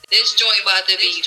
This joint about to be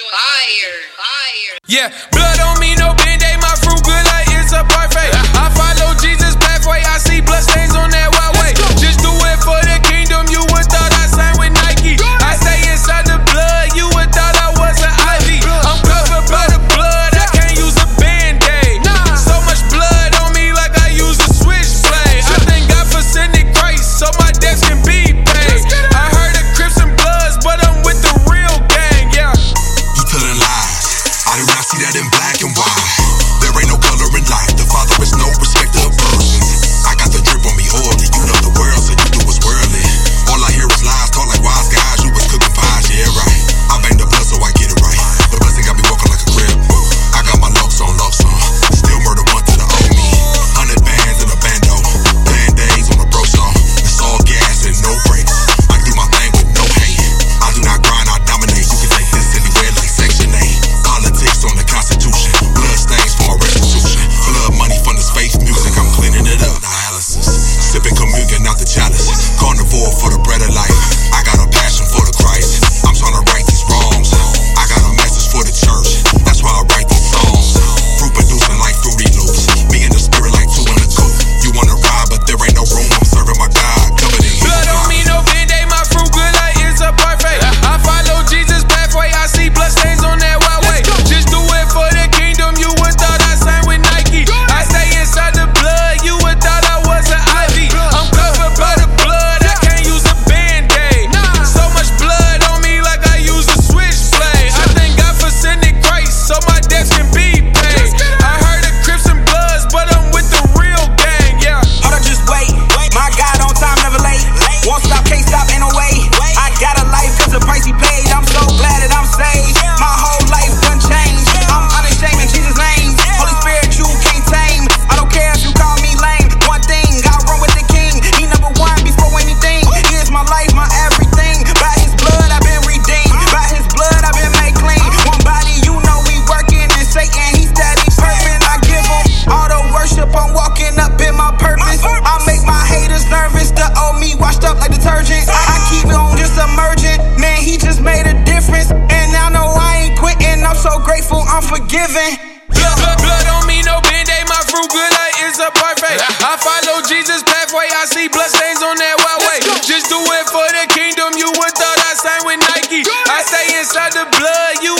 fire. Yeah, blood on me, no band-aid, my fruit good like it's a parfait. I follow Jesus' pathway, I see blood stains on that walkway. Just do it for the kingdom, you would thought I signed with Nike. I stay inside the blood, you would thought I was an Ivy. I'm covered by the blood, I can't use a band-aid. So much blood on me like I use a switchblade. I thank God for sending Christ, so my debts can be paid. I heard of Crips and Bloods, but I'm with the real gang, yeah. You telling lies, I do not see that in black and white. There ain't no color in life, the Father is no respecter of persons. I got the drip on me oily, you know the world, so you do what's worldly. All I hear is lies, talk like wise guys, you was cooking pies, yeah right. I bang the blood so I get it right, the blessing got me walking like a crib. I got my love song, still murder one to the old me. 100 bands in a bando, band-aids on a bro song. It's all gas and no brakes, I do my thing with no hate. I do not grind, I dominate, you can take this anywhere like Section 8. Politics on the Constitution, blood stains for restitution. Blood money from this faith music, I'm cleaning it up. Dialysis, sipping communion out the chalice. Carnivore for the bread of life, I got a passion for the Christ. I'm trying to right these wrongs, I got a message for the church, that's why I write these songs. Fruit producing like Fruity Loops, me and the spirit like two in a coupe. You wanna ride but there ain't no room, I'm serving my God, covered in blood on me, no band-aid, my fruit good like it's a parfait. I follow Jesus' pathway, I see blood stains on that walkway. Just do it for the kingdom, you would thought I signed with Nike. I stay inside the blood, you would thought I was an Ivy. I'm covered by the blood, I can't use a band-aid. So much blood on me like I use a switchblade. I thank God for sending Christ, so my debts can be paid. I heard of Crips and Bloods, but I'm with the real gang, yeah. Hold up, just wait. My God on time, never late. Won't stop, can't stop, ain't no way. I got a life cause the price he paid. I'm so glad that I'm saved. My whole life done changed. I'm unashamed in Jesus' name. Holy Spirit, you can't tame. I don't care if you call me lame. One thing, I run with the king. He number one before anything. He is my life, my everything. By his blood, I've been redeemed. By his blood, I've been made clean. One body, you know we working. And Satan, he's steady perfect. I give him all the worship. I'm walking up in my purpose. I make my haters nervous. The old me washed up like detergent. I keep on just emerging. Man, he just made a difference. And now no, I ain't quitting. I'm so grateful, I'm forgiven. Blood on me, no band-aid, my fruit good like it's a parfait. I follow Jesus' pathway, I see blood stains on that walkway. Just do it for the kingdom, you would thought I signed with Nike. I stay inside the blood, you